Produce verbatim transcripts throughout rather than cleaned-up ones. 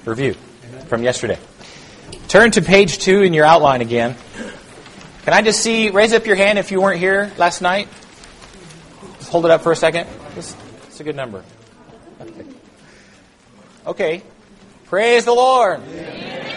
review from yesterday. Turn to page two in your outline again. Can I just see, raise up your hand if you weren't here last night? Just hold it up for a second. It's a good number. Okay. Okay. Praise the Lord. Amen.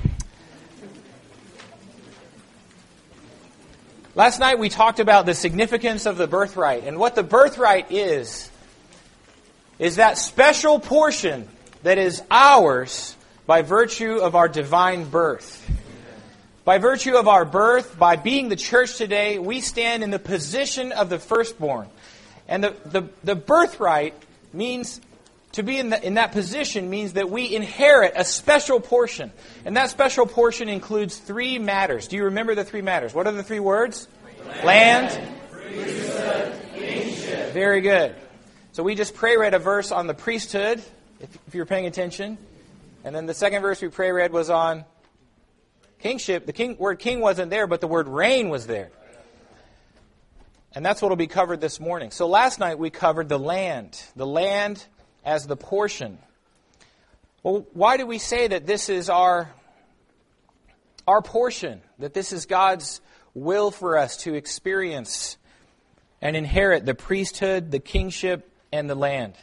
Last night we talked about the significance of the birthright. And what the birthright is, is that special portion that is ours by virtue of our divine birth. By virtue of our birth, by being the church today, we stand in the position of the firstborn. And the, the, the birthright means, to be in, the, in that position means that we inherit a special portion. And that special portion includes three matters. Do you remember the three matters? What are the three words? Land, Land priesthood, kingship. Very good. So we just pray read a verse on the priesthood, if, if you're paying attention. And then the second verse we pray read was on kingship. The king, word king wasn't there, but the word reign was there. And that's what will be covered this morning. So last night we covered the land. The land as the portion. Well, why do we say that this is our, our portion? That this is God's will for us to experience and inherit the priesthood, the kingship, and the land?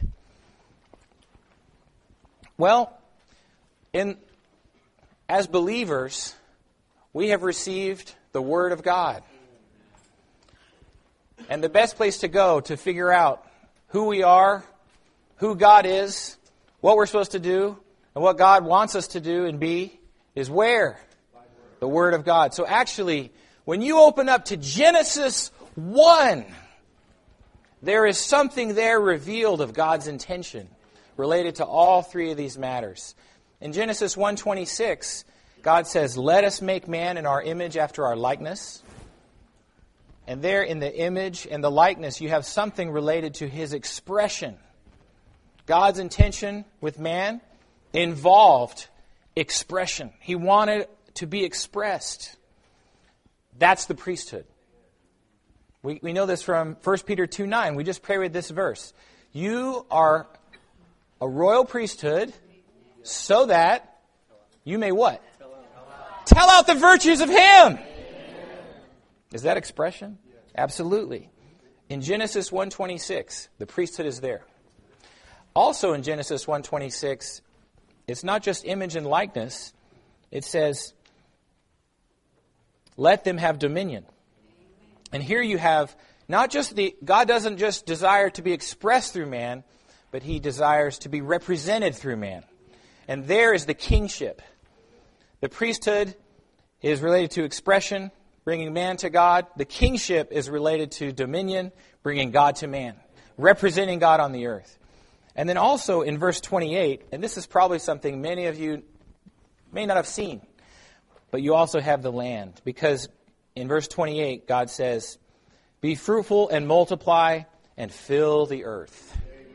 Well, in as believers, we have received the Word of God. And the best place to go to figure out who we are, who God is, what we're supposed to do, and what God wants us to do and be is where? The Word of God. So actually, when you open up to Genesis one, there is something there revealed of God's intention related to all three of these matters. In Genesis one twenty-six, God says, "Let us make man in our image after our likeness." And there in the image and the likeness, you have something related to His expression. God's intention with man involved expression. He wanted to be expressed. That's the priesthood. We, we know this from First Peter two nine. We just pray with this verse. You are a royal priesthood so that you may what? Tell out the virtues of Him. Is that expression? Absolutely. In Genesis one twenty-six, the priesthood is there. Also in Genesis one twenty-six, it's not just image and likeness. It says, let them have dominion. And here you have not just the, God doesn't just desire to be expressed through man, but He desires to be represented through man. And there is the kingship. The priesthood is related to expression, bringing man to God. The kingship is related to dominion, bringing God to man, representing God on the earth. And then also in verse twenty-eight, and this is probably something many of you may not have seen, but you also have the land. Because in verse twenty-eight, God says, "Be fruitful and multiply and fill the earth."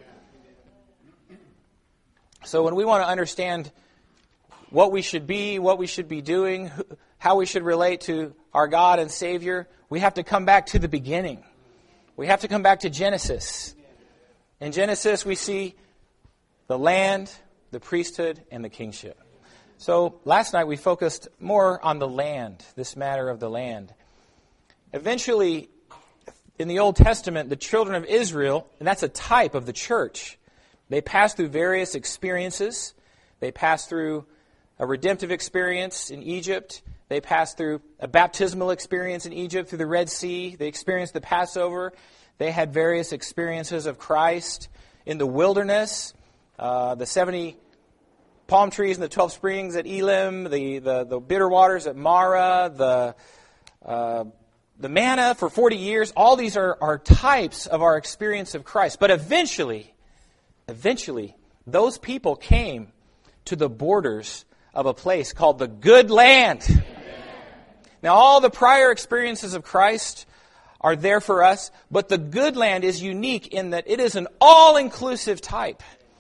Amen. So when we want to understand what we should be, what we should be doing, how we should relate to our God and Savior, we have to come back to the beginning. We have to come back to Genesis. In Genesis, we see the land, the priesthood, and the kingship. So last night we focused more on the land, this matter of the land. Eventually, in the Old Testament, the children of Israel, and that's a type of the church, they passed through various experiences. They passed through a redemptive experience in Egypt. They passed through a baptismal experience in Egypt through the Red Sea. They experienced the Passover. They had various experiences of Christ in the wilderness, uh, the seventy palm trees and the twelve springs at Elim, the, the, the bitter waters at Marah, the uh, the manna for forty years. All these are, are types of our experience of Christ. But eventually, eventually, those people came to the borders of a place called the Good Land. Amen. Now, all the prior experiences of Christ are there for us, but the Good Land is unique in that it is an all-inclusive type.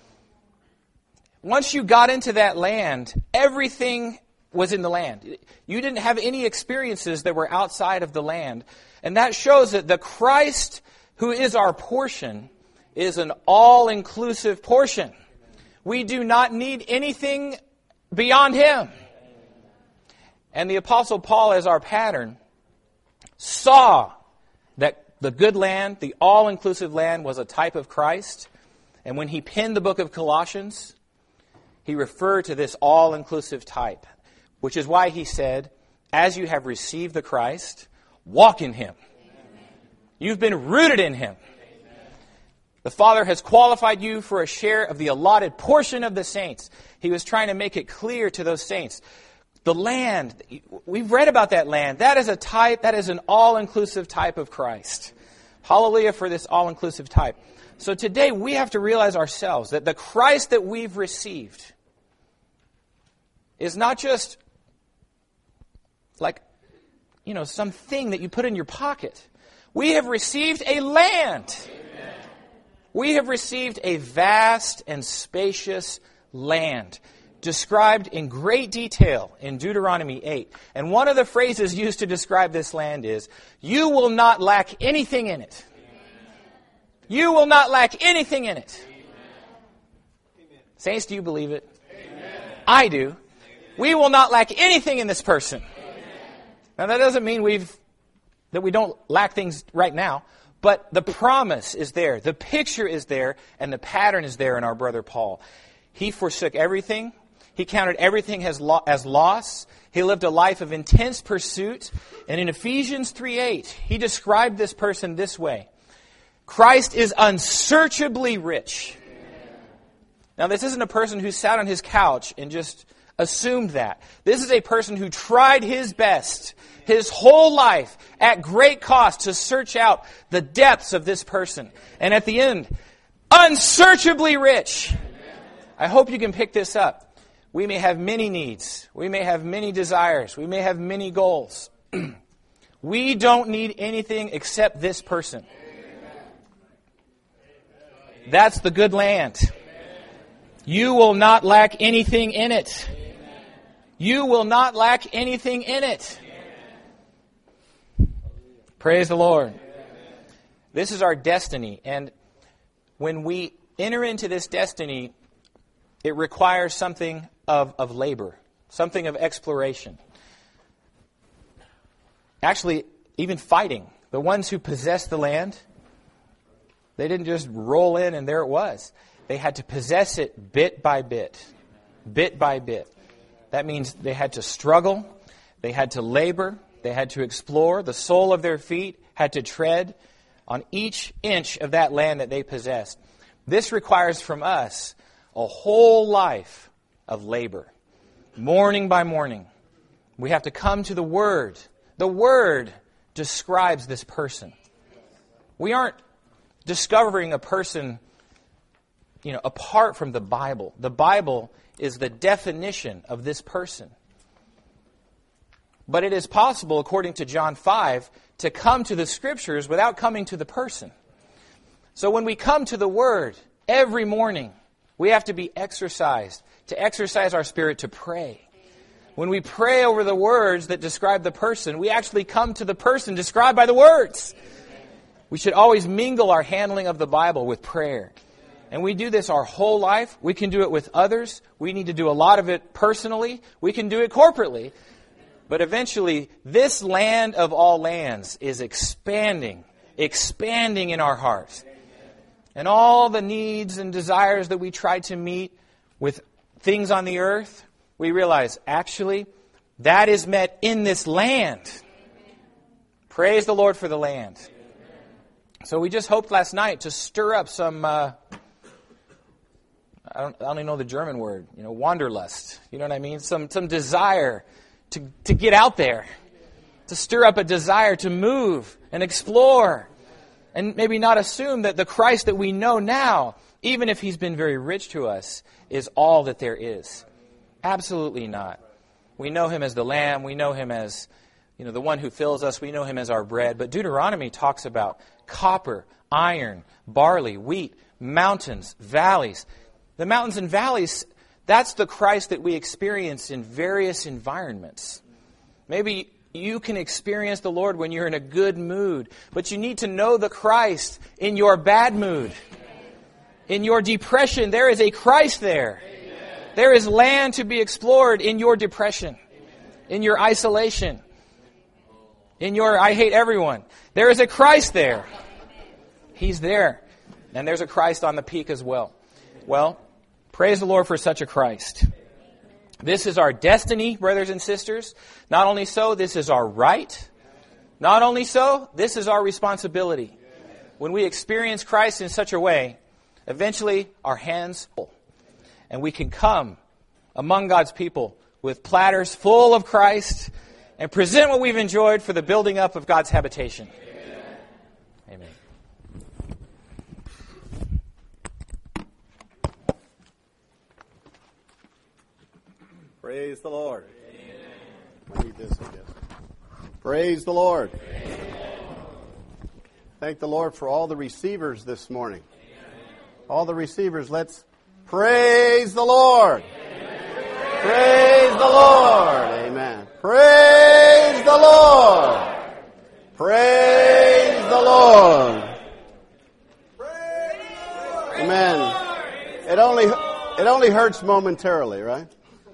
Once you got into that land, everything was in the land. You didn't have any experiences that were outside of the land. And that shows that the Christ who is our portion is an all-inclusive portion. We do not need anything beyond Him. And the Apostle Paul, as our pattern, saw that the good land, the all-inclusive land, was a type of Christ. And when he penned the book of Colossians, he referred to this all-inclusive type, which is why he said, as you have received the Christ, walk in Him. You've been rooted in Him. The Father has qualified you for a share of the allotted portion of the saints. He was trying to make it clear to those saints. The land, we've read about that land. That is a type, that is an all-inclusive type of Christ. Hallelujah for this all-inclusive type. So today we have to realize ourselves that the Christ that we've received is not just like, you know, something that you put in your pocket. We have received a land. Amen. We have received a vast and spacious land, described in great detail in Deuteronomy eight. And one of the phrases used to describe this land is, you will not lack anything in it. You will not lack anything in it. Amen. Saints, do you believe it? Amen. I do. Amen. We will not lack anything in this person. Amen. Now that doesn't mean we've that we don't lack things right now, but the promise is there, the picture is there, and the pattern is there in our brother Paul. He forsook everything. He counted everything as, lo- as loss. He lived a life of intense pursuit. And in Ephesians three eight, he described this person this way. Christ is unsearchably rich. Now, this isn't a person who sat on his couch and just assumed that. This is a person who tried his best, his whole life, at great cost to search out the depths of this person. And at the end, unsearchably rich. I hope you can pick this up. We may have many needs. We may have many desires. We may have many goals. We don't need anything except this person. That's the good land. You will not lack anything in it. You will not lack anything in it. Praise the Lord. This is our destiny. And when we enter into this destiny, it requires something of, of labor, something of exploration. Actually, even fighting. The ones who possessed the land, they didn't just roll in and there it was. They had to possess it bit by bit, bit by bit. That means they had to struggle, they had to labor, they had to explore. The sole of their feet had to tread on each inch of that land that they possessed. This requires from us a whole life of labor. Morning by morning, we have to come to the Word. The Word describes this person. We aren't discovering a person, you know, apart from the Bible. The Bible is the definition of this person. But it is possible, according to John five, to come to the Scriptures without coming to the person. So when we come to the Word every morning, we have to be exercised, to exercise our spirit to pray. When we pray over the words that describe the person, we actually come to the person described by the words. We should always mingle our handling of the Bible with prayer. And we do this our whole life. We can do it with others. We need to do a lot of it personally. We can do it corporately. But eventually, this land of all lands is expanding, expanding in our hearts. And all the needs and desires that we try to meet with things on the earth, we realize, actually, that is met in this land. Praise the Lord for the land. So we just hoped last night to stir up some, uh, I, don't, I don't even know the German word, you know, wanderlust. You know what I mean? Some some desire to, to get out there, to stir up a desire to move and explore, and maybe not assume that the Christ that we know now, even if He's been very rich to us, is all that there is. Absolutely not. We know Him as the Lamb. We know Him as, you know, the one who fills us. We know Him as our bread. But Deuteronomy talks about copper, iron, barley, wheat, mountains, valleys. The mountains and valleys, that's the Christ that we experience in various environments. Maybe you can experience the Lord when you're in a good mood, but you need to know the Christ in your bad mood. In your depression, there is a Christ there. There is land to be explored in your depression, in your isolation, in your I hate everyone. There is a Christ there. He's there. And there's a Christ on the peak as well. Well, praise the Lord for such a Christ. This is our destiny, brothers and sisters. Not only so, this is our right. Not only so, this is our responsibility. When we experience Christ in such a way, eventually our hands full. And we can come among God's people with platters full of Christ and present what we've enjoyed for the building up of God's habitation. Amen. Praise the Lord. Amen. I need this, I guess. Praise the Lord. Amen. Thank the Lord for all the receivers this morning. Amen. All the receivers, let's praise the Lord. Amen. Praise the Lord. Amen. Praise the Lord. Praise the Lord. Amen. It only it only hurts momentarily, right?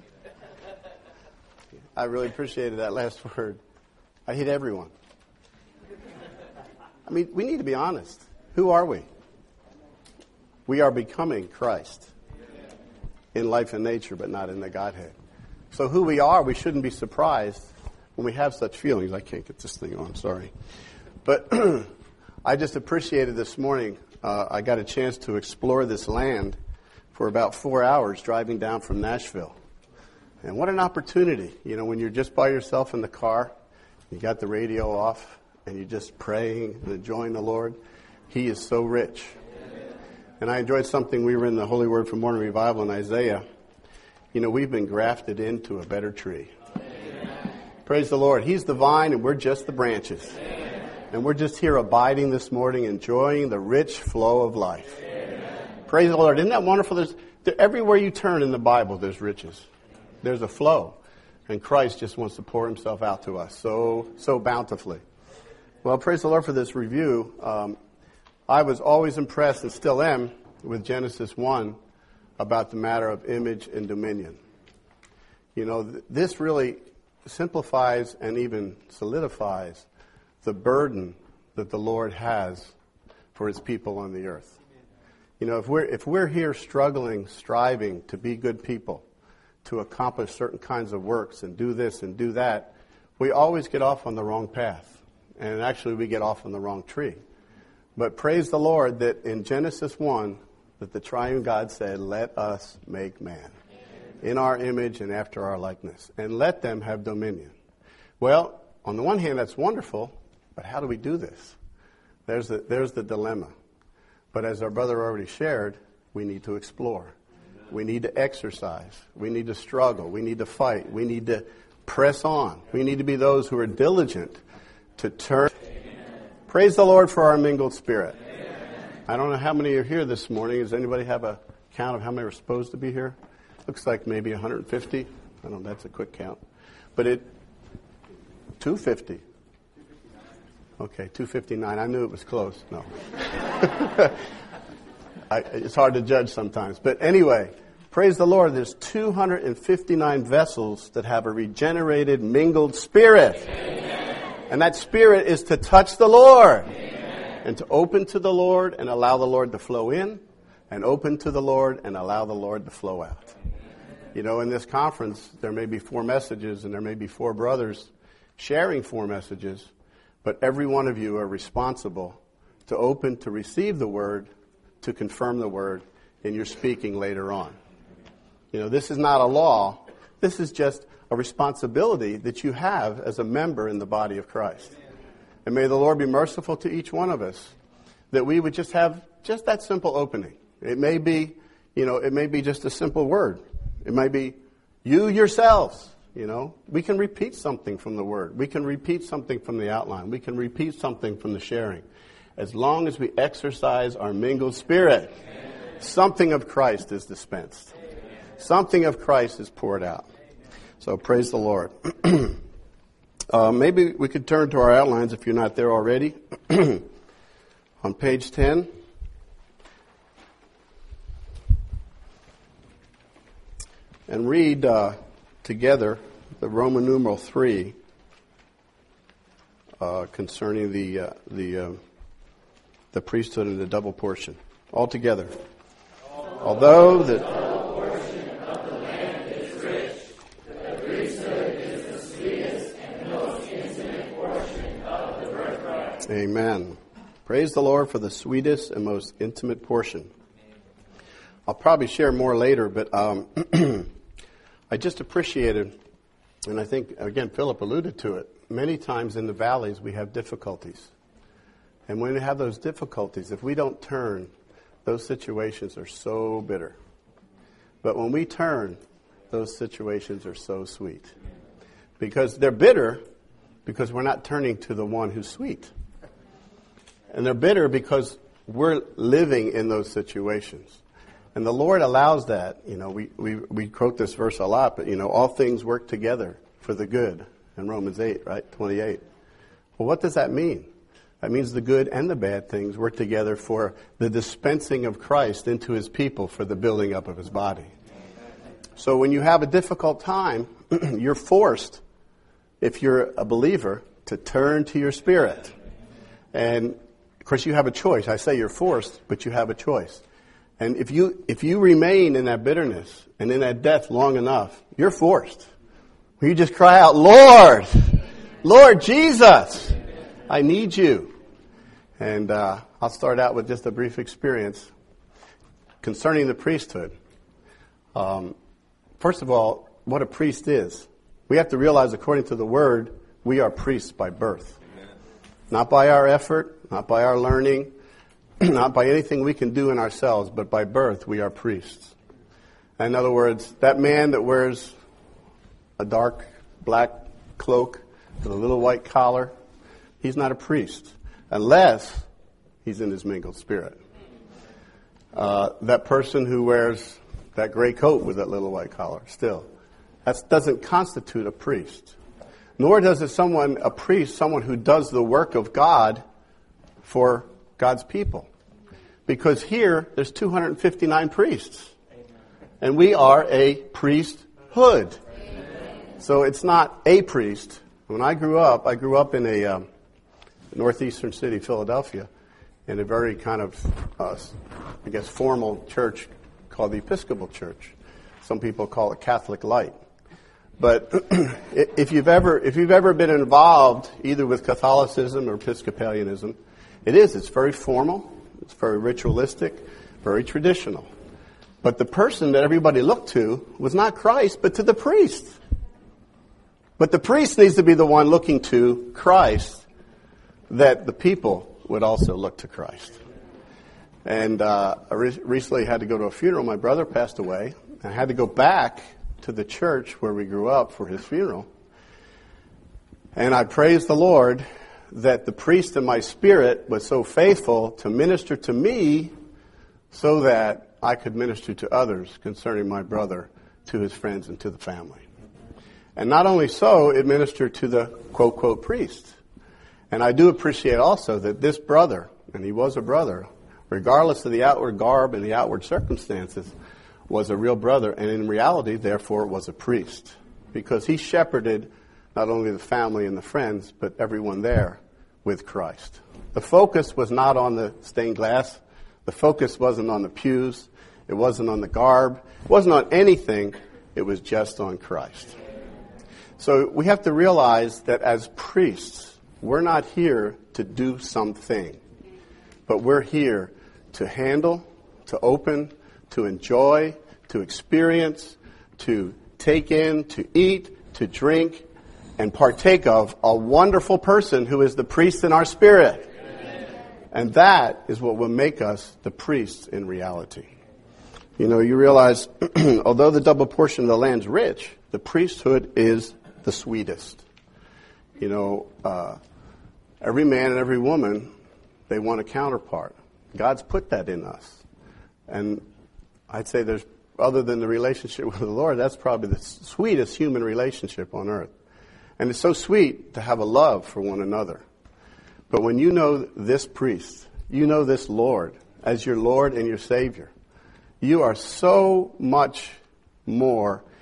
I really appreciated that last word. I hate everyone. I mean, we need to be honest. Who are we? We are becoming Christ in life and nature, but not in the Godhead. So who we are, we shouldn't be surprised when we have such feelings. I can't get this thing on, sorry. But I just appreciated this morning, uh, I got a chance to explore this land for about four hours driving down from Nashville. And what an opportunity, you know, when you're just by yourself in the car, you got the radio off, and you're just praying and enjoying the Lord. He is so rich. And I enjoyed something, we were in the Holy Word for Morning Revival in Isaiah. You know, we've been grafted into a better tree. Amen. Praise the Lord. He's the vine and we're just the branches. Amen. And we're just here abiding this morning, enjoying the rich flow of life. Amen. Praise the Lord. Isn't that wonderful? There's, there, everywhere you turn in the Bible, there's riches. There's a flow. And Christ just wants to pour himself out to us so, so bountifully. Well, praise the Lord for this review. Um, I was always impressed and still am with Genesis one about the matter of image and dominion. You know, th- this really simplifies and even solidifies the burden that the Lord has for his people on the earth. You know, if we're, if we're here struggling, striving to be good people, to accomplish certain kinds of works and do this and do that, we always get off on the wrong path. And actually we get off on the wrong tree. But praise the Lord that in Genesis one, that the triune God said, let us make man in our image and after our likeness, and let them have dominion. Well, on the one hand, that's wonderful, but how do we do this? There's the, there's the dilemma. But as our brother already shared, we need to explore. We need to exercise. We need to struggle. We need to fight. We need to press on. We need to be those who are diligent to turn. Praise the Lord for our mingled spirit. I don't know how many are here this morning. Does anybody have a count of how many are supposed to be here? Looks like maybe one hundred fifty. I don't know, that's a quick count. But it, two hundred fifty. Okay, two hundred fifty-nine. I knew it was close. No. I, it's hard to judge sometimes. But anyway, praise the Lord. There's two hundred fifty-nine vessels that have a regenerated, mingled spirit. Amen. And that spirit is to touch the Lord. Amen. And to open to the Lord and allow the Lord to flow in, and open to the Lord and allow the Lord to flow out. You know, in this conference, there may be four messages and there may be four brothers sharing four messages, but every one of you are responsible to open to receive the word, to confirm the word in your speaking later on. You know, this is not a law. This is just a responsibility that you have as a member in the body of Christ. And may the Lord be merciful to each one of us, that we would just have just that simple opening. It may be, you know, it may be just a simple word. It might be you yourselves, you know. We can repeat something from the word. We can repeat something from the outline. We can repeat something from the sharing. As long as we exercise our mingled spirit, Amen. Something of Christ is dispensed. Amen. Something of Christ is poured out. So praise the Lord. Uh, maybe we could turn to our outlines if you're not there already. On page ten. and read uh, together the Roman numeral three uh, concerning the uh, the uh, the priesthood and the double portion. All together. Although the double portion of the land is rich, the priesthood is the sweetest and most intimate portion of the birthright. Amen. Praise the Lord for the sweetest and most intimate portion. I'll probably share more later, but um, I just appreciated, and I think, again, Philip alluded to it, many times in the valleys we have difficulties. And when we have those difficulties, if we don't turn, those situations are so bitter. But when we turn, those situations are so sweet. Because they're bitter because we're not turning to the one who's sweet. And they're bitter because we're living in those situations. And the Lord allows that. You know, we, we, we quote this verse a lot, but, you know, all things work together for the good in Romans eight, right, twenty-eight. Well, what does that mean? That means the good and the bad things work together for the dispensing of Christ into his people for the building up of his body. So when you have a difficult time, you're forced, if you're a believer, to turn to your spirit. And, of course, you have a choice. I say you're forced, but you have a choice. And if you if you remain in that bitterness and in that death long enough, you're forced. You just cry out, Lord, Lord Jesus, I need you. And uh, I'll start out with just a brief experience concerning the priesthood. Um, first of all, what a priest is. We have to realize, according to the Word, we are priests by birth. Amen. Not by our effort, not by our learning, not by anything we can do in ourselves, but by birth we are priests. In other words, that man that wears a dark black cloak with a little white collar, he's not a priest. Unless he's in his mingled spirit. Uh, that person who wears that gray coat with that little white collar, still, that doesn't constitute a priest. Nor does it someone a priest, someone who does the work of God for God's people. Because here, there's two hundred fifty-nine priests. And we are a priesthood. So it's not a priest. When I grew up, I grew up in a... Um, northeastern city, Philadelphia, in a very kind of, uh, I guess, formal church called the Episcopal Church. Some people call it Catholic Light. But if you've ever if you've ever been involved either with Catholicism or Episcopalianism, it is. It's very formal. It's very ritualistic, very traditional. But the person that everybody looked to was not Christ, but to the priest. But the priest needs to be the one looking to Christ, that the people would also look to Christ. And uh, I re- recently had to go to a funeral. My brother passed away. I had to go back to the church where we grew up for his funeral. And I praised the Lord that the priest in my spirit was so faithful to minister to me so that I could minister to others concerning my brother, to his friends, and to the family. And not only so, it ministered to the quote, quote, priest. And I do appreciate also that this brother, and he was a brother, regardless of the outward garb and the outward circumstances, was a real brother, and in reality, therefore, was a priest. Because he shepherded not only the family and the friends, but everyone there with Christ. The focus was not on the stained glass. The focus wasn't on the pews. It wasn't on the garb. It wasn't on anything. It was just on Christ. So we have to realize that as priests, we're not here to do something, but we're here to handle, to open, to enjoy, to experience, to take in, to eat, to drink, and partake of a wonderful person who is the priest in our spirit. Amen. And that is what will make us the priests in reality. You know, you realize, although the double portion of the land's rich, the priesthood is the sweetest. You know, uh, every man and every woman, they want a counterpart. God's put that in us. And I'd say there's, other than the relationship with the Lord, that's probably the sweetest human relationship on earth. And it's so sweet to have a love for one another. But when you know this priest, you know this Lord as your Lord and your Savior, you are so much more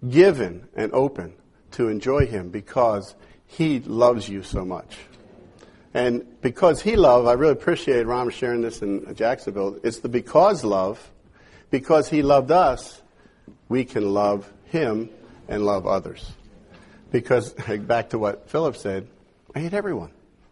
given and open to enjoy him because he loves you so much. And because he loved, I really appreciate Ron sharing this in Jacksonville. It's the because love. Because he loved us, we can love him and love others. Because, back to what Philip said, I hate everyone.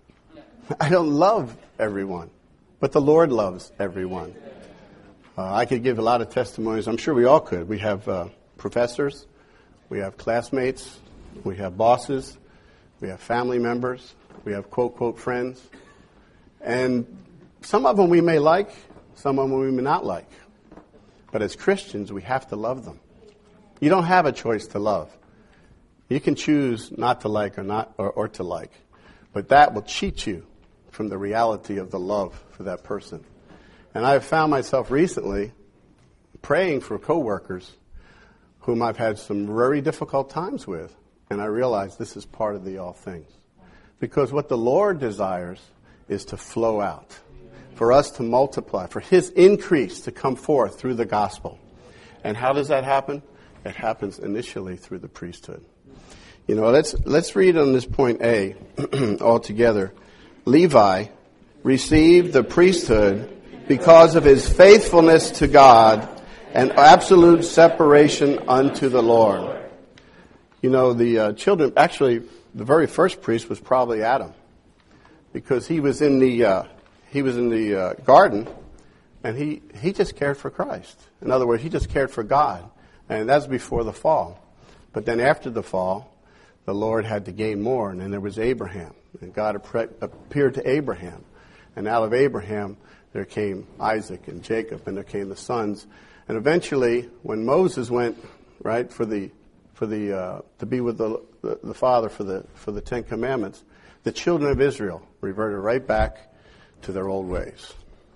I don't love everyone. But the Lord loves everyone. Uh, I could give a lot of testimonies. I'm sure we all could. We have uh, professors. We have classmates. We have bosses. We have family members. We have quote, quote, friends. And some of them we may like. Some of them we may not like. But as Christians, we have to love them. You don't have a choice to love. You can choose not to like or not or, or to like. But that will cheat you from the reality of the love for that person. And I've found myself recently praying for coworkers whom I've had some very difficult times with. And I realize this is part of the all things. Because what the Lord desires is to flow out, for us to multiply, for his increase to come forth through the gospel. And how does that happen? It happens initially through the priesthood. You know, let's let's read on this point A all together. Levi received the priesthood because of his faithfulness to God and absolute separation unto the Lord. You know, the uh, children, actually, the very first priest was probably Adam, because he was in the uh, he was in the uh, garden, and he, he just cared for Christ. In other words, he just cared for God, and that's before the fall. But then after the fall, the Lord had to gain more, and then there was Abraham, and God appeared to Abraham, and out of Abraham there came Isaac and Jacob, and there came the sons, and eventually, when Moses went right for the for the uh, to be with the, the the Father for the for the Ten Commandments, the children of Israel reverted right back to their old ways.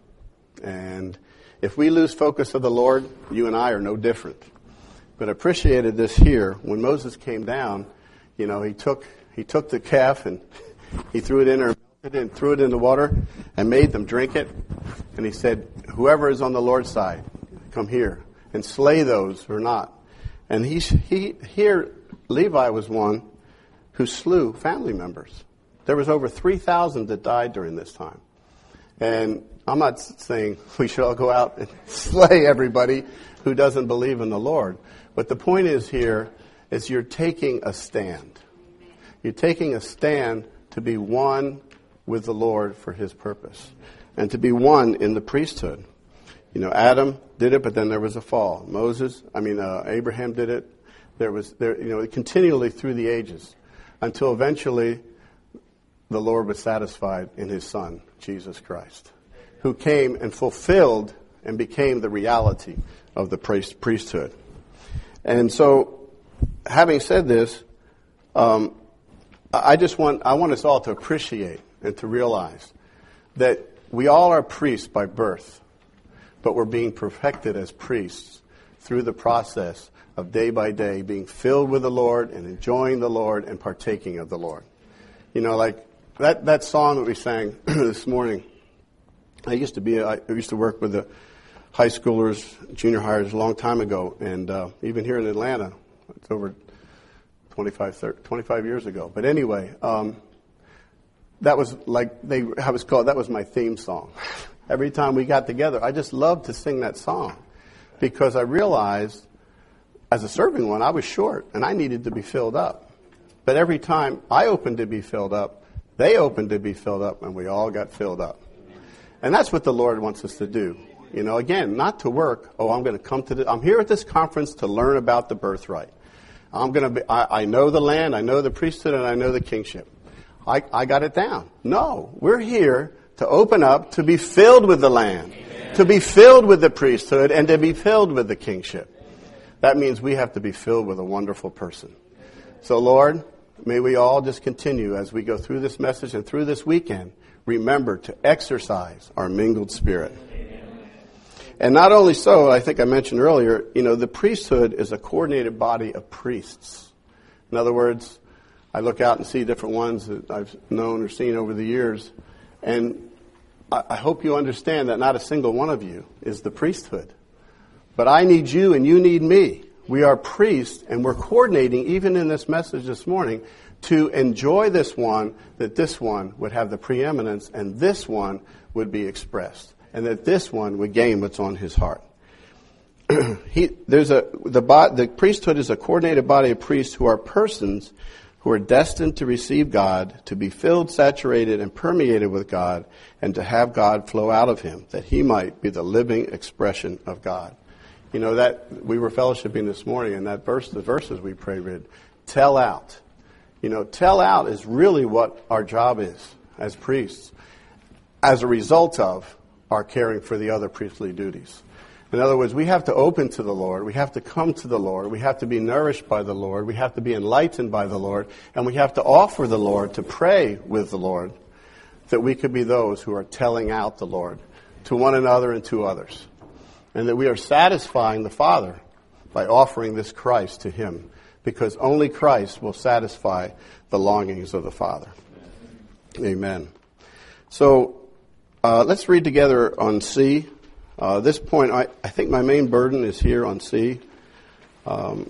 And if we lose focus of the Lord, you and I are no different. But I appreciated this here when Moses came down. You know, he took he took the calf and he threw it in or melted it and threw it in the water and made them drink it. And he said, "Whoever is on the Lord's side, come here and slay those who are not." And he, he here, Levi was one who slew family members. There was over three thousand that died during this time. And I'm not saying we should all go out and slay everybody who doesn't believe in the Lord. But the point is here is you're taking a stand. You're taking a stand to be one with the Lord for his purpose and to be one in the priesthood. You know, Adam did it, but then there was a fall. Moses, I mean, uh, Abraham did it. There was, there, you know, continually through the ages, until eventually the Lord was satisfied in his Son, Jesus Christ, who came and fulfilled and became the reality of the priest, priesthood. And so, having said this, um, I just want I want us all to appreciate and to realize that we all are priests by birth. But we're being perfected as priests through the process of day by day being filled with the Lord and enjoying the Lord and partaking of the Lord. You know, like that, that song that we sang this morning. I used to be, I used to work with the high schoolers, junior hires a long time ago. And uh, even here in Atlanta, it's over twenty-five, thirty, twenty-five years ago. But anyway, um, that was like, they, I was called, that was my theme song. Every time we got together, I just loved to sing that song because I realized as a serving one, I was short and I needed to be filled up. But every time I opened to be filled up, they opened to be filled up, and we all got filled up. And that's what the Lord wants us to do. You know, again, not to work. Oh, I'm going to come to the, I'm here at this conference to learn about the birthright. I'm going to be, I, I know the land, I know the priesthood, and I know the kingship. I, I got it down. No, we're here to open up, to be filled with the land, Amen. To be filled with the priesthood, and to be filled with the kingship. That means we have to be filled with a wonderful person. So, Lord, may we all just continue as we go through this message and through this weekend, remember to exercise our mingled spirit. Amen. And not only so, I think I mentioned earlier, you know, the priesthood is a coordinated body of priests. In other words, I look out and see different ones that I've known or seen over the years. And I hope you understand that not a single one of you is the priesthood. But I need you and you need me. We are priests, and we're coordinating, even in this message this morning, to enjoy this one, that this one would have the preeminence, and this one would be expressed, and that this one would gain what's on his heart. he, there's a the, the priesthood is a coordinated body of priests who are persons who are destined to receive God, to be filled, saturated, and permeated with God, and to have God flow out of him, that he might be the living expression of God. You know, that we were fellowshipping this morning, and that verse, the verses we prayed read, tell out. You know, tell out is really what our job is as priests, as a result of our caring for the other priestly duties. In other words, we have to open to the Lord, we have to come to the Lord, we have to be nourished by the Lord, we have to be enlightened by the Lord, and we have to offer the Lord, to pray with the Lord, that we could be those who are telling out the Lord to one another and to others. And that we are satisfying the Father by offering this Christ to him, because only Christ will satisfy the longings of the Father. Amen. So uh, let's read together on C. Uh, at this point, I, I think my main burden is here on C. Um,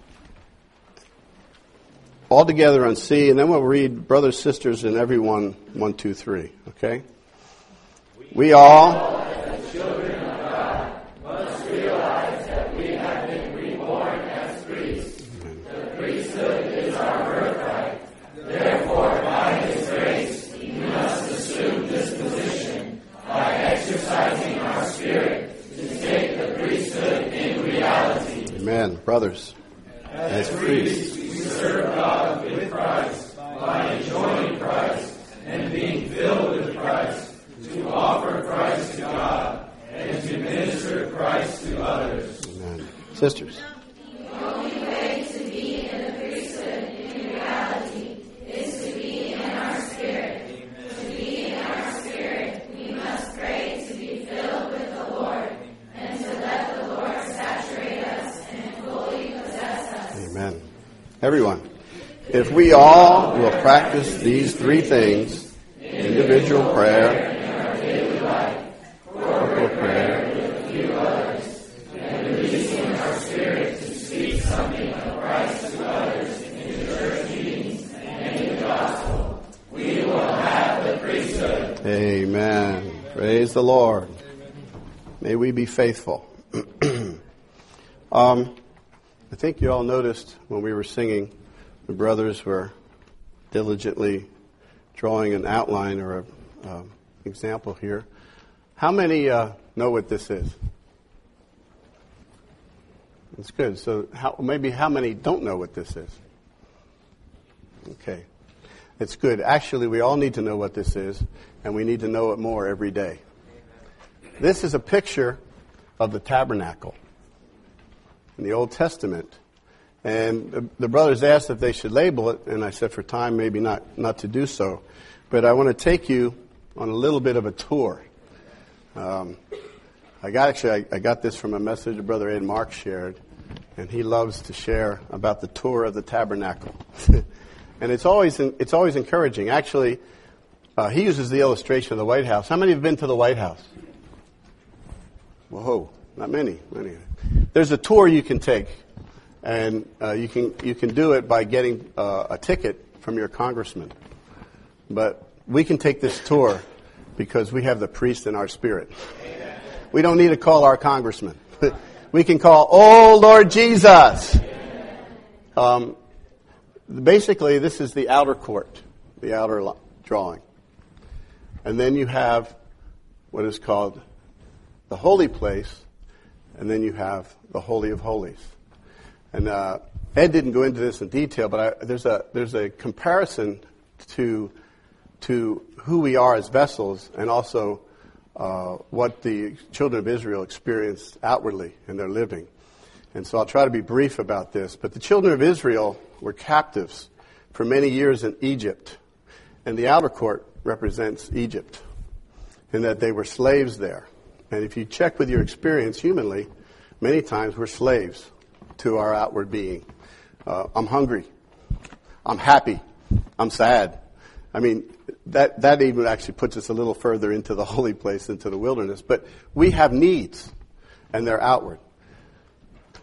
all together on C, and then we'll read brothers, sisters, and everyone, one, two, three. Okay? We all, as children of God, must realize that we have been reborn as priests. The priesthood is our birthright. Therefore, by his grace, we must assume this position by exercising our spirit to take the priesthood in reality. Amen. Brothers, as, as priests, we serve God with Christ by enjoying Christ and being filled with Christ, to offer Christ to God and to minister Christ to others. Amen. Sisters. The only way to be in the priesthood in reality is to be in our spirit. Amen. To be in our spirit, we must pray to be filled with the Lord and to let the Lord saturate us and fully possess us. Amen. Everyone, if we all will practice these three things, individual prayer, corporal prayer, with a few others, and releasing our spirit to speak something of Christ to others in church meetings and in the gospel, we will have the priesthood. Amen. Praise the Lord. May we be faithful. um, I think you all noticed when we were singing, the brothers were diligently drawing an outline or an uh, example here. How many uh, know what this is? That's good. So how, maybe how many don't know what this is? Okay. It's good. Actually, we all need to know what this is, and we need to know it more every day. This is a picture of the tabernacle in the Old Testament. And the, the brothers asked if they should label it, and I said for time maybe not, not to do so. But I want to take you on a little bit of a tour. Um, I got actually I, I got this from a message that Brother Ed Mark shared, and he loves to share about the tour of the tabernacle, and it's always it's always encouraging. Actually, uh, he uses the illustration of the White House. How many have been to the White House? Whoa, not many. Many. There's a tour you can take, and uh, you can you can do it by getting uh, a ticket from your congressman, but we can take this tour because we have the priest in our spirit. Amen. We don't need to call our congressman. We can call, oh, Lord Jesus. Um, basically, this is the outer court, the outer lo- drawing. And then you have what is called the holy place, and then you have the Holy of Holies. And uh, Ed didn't go into this in detail, but I, there's a there's a comparison to to who we are as vessels, and also uh, what the children of Israel experienced outwardly in their living. And so I'll try to be brief about this. But the children of Israel were captives for many years in Egypt. And the outer court represents Egypt, in that they were slaves there. And if you check with your experience humanly, many times we're slaves to our outward being. Uh, I'm hungry. I'm happy. I'm sad. I mean, that that even actually puts us a little further into the holy place, into the wilderness. But we have needs, and they're outward.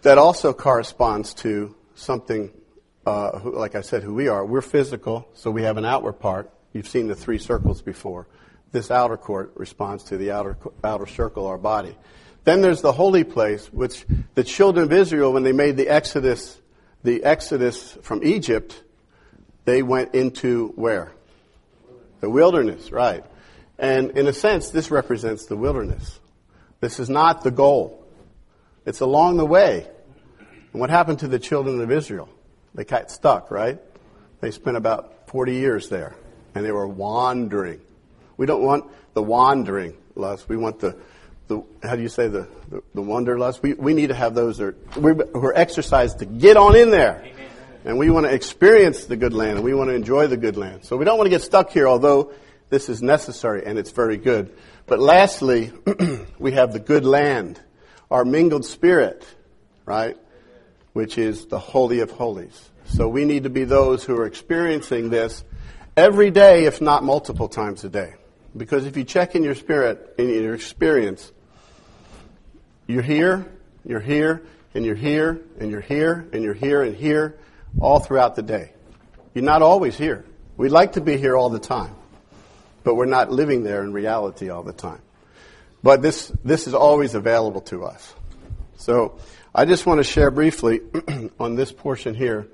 that also corresponds to something, uh, who, like I said, who we are. We're physical, so we have an outward part. You've seen the three circles before. This outer court responds to the outer outer circle, our body. Then there's the holy place, which the children of Israel, when they made the Exodus, the Exodus from Egypt, they went into where? The wilderness, right. And in a sense, this represents the wilderness. This is not the goal. It's along the way. And what happened to the children of Israel? They got stuck, right? They spent about forty years there, and they were wandering. We don't want the wandering lust. We want the, the how do you say, the, the, the wanderlust? We, we need to have those that are, we're exercised to get on in there. Amen. And we want to experience the good land, and we want to enjoy the good land. So we don't want to get stuck here, although this is necessary, and it's very good. But lastly, we have the good land, our mingled spirit, right? Which is the Holy of Holies. So we need to be those who are experiencing this every day, if not multiple times a day. Because if you check in your spirit, in your experience, you're here, you're here, and you're here, and you're here, and you're here, and here, all throughout the day. You're not always here. We'd like to be here all the time, but we're not living there in reality all the time. But this this is always available to us. So I just want to share briefly on this portion here.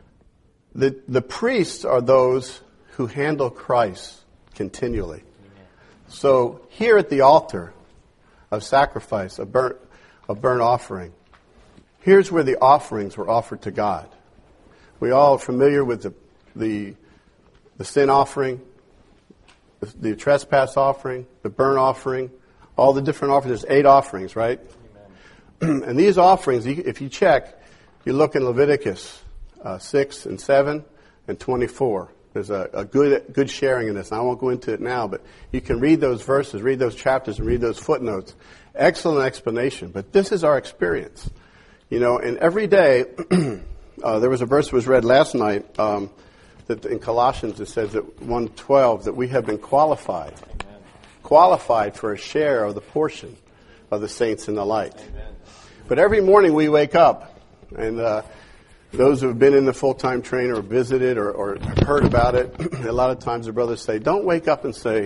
The, the priests are those who handle Christ continually. Amen. So here at the altar of sacrifice, a burnt, a burnt offering, here's where the offerings were offered to God. We all are familiar with the the, the sin offering, the, the trespass offering, the burnt offering, all the different offerings. There's eight offerings, right? Amen. And these offerings, if you check, you look in Leviticus uh, six and seven and twenty-four. There's a, a good good sharing in this. And I won't go into it now, but you can read those verses, read those chapters, and read those footnotes. Excellent explanation. But this is our experience. You know, and every day, uh, there was a verse that was read last night um, that in Colossians it says that one twelve that we have been qualified, Amen. qualified for a share of the portion of the saints in the light. Amen. But every morning we wake up, and uh, those who have been in the full-time train or visited or, or heard about it, a lot of times the brothers say, don't wake up and say,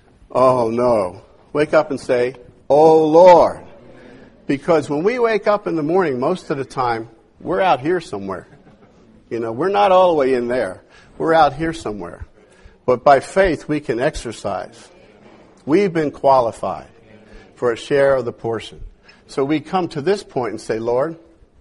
oh no. Wake up and say, oh Lord. Because when we wake up in the morning, most of the time, we're out here somewhere. You know, we're not all the way in there. We're out here somewhere. But by faith, we can exercise. We've been qualified for a share of the portion. So we come to this point and say, Lord,